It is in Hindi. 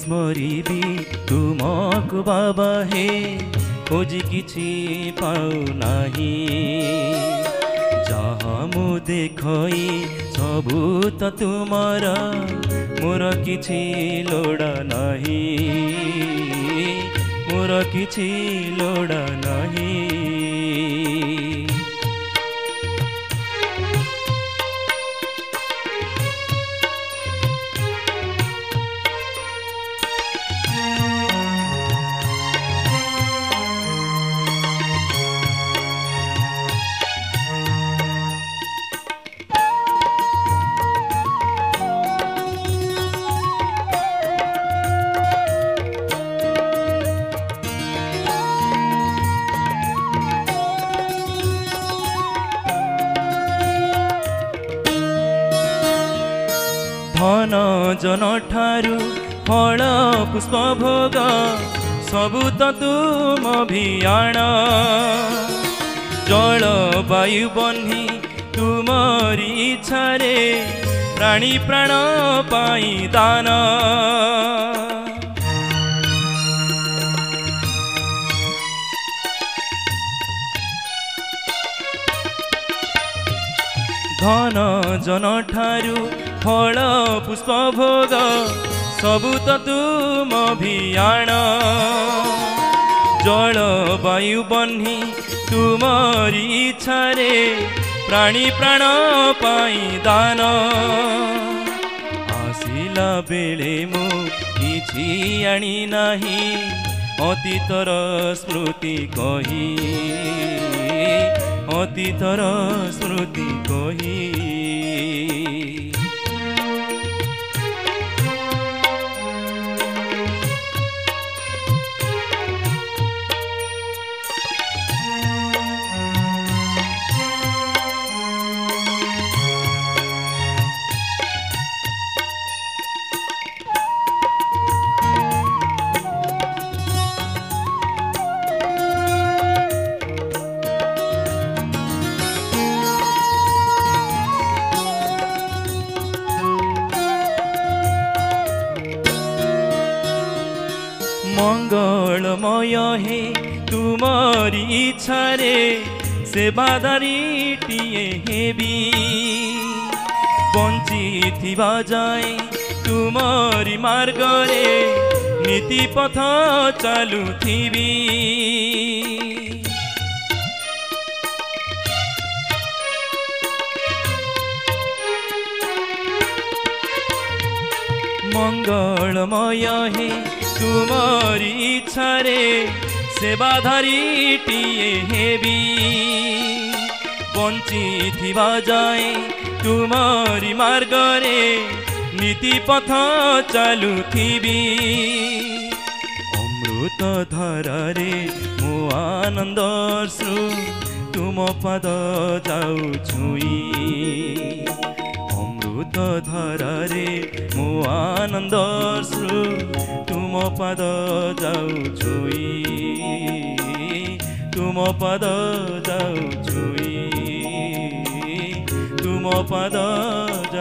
स्मरिबी तुमको बाबा हे खोजी किछि पाउ नाही जहाँ मु देखई सबु त तुमर मोर किछि लोड़ा नाही मोर किछि लोड़ा नाही। धन जन ठारू फल पुष्प भोग सबु त तुम भियाण जल वायु बन्ही तुमरी इच्छारे प्राणी प्राण पाई दान धन जन ठारू फल पुष्प भोग सबु त तुम भियाण जल वायु बन्ही तुमरी इच्छारे प्राणी प्राण पाई दान आसिला बेले मु किछि आनी नाही अतीतर स्मृति कही अतीतर स्मृति कही मंगलमय हे तुमरी इच्छारे सेवादारीटिए हेबी बंची थिबा जाए तुमरी मार्गरे नीति पथ चालू थिबी मंगलमय हे तुमरी इच्छारे सेवाधारीटिए हेबी बंची थिबा जाए तुमरी मार्गरे नीति पथ चालू थिबी अमृत धारारे मो आनंद श्रु तुम पद जाऊ छुई अमृत धारारे मो आनंद श्रु तुम पद जाऊ छुई तुम पद जाऊ छुई तुम पद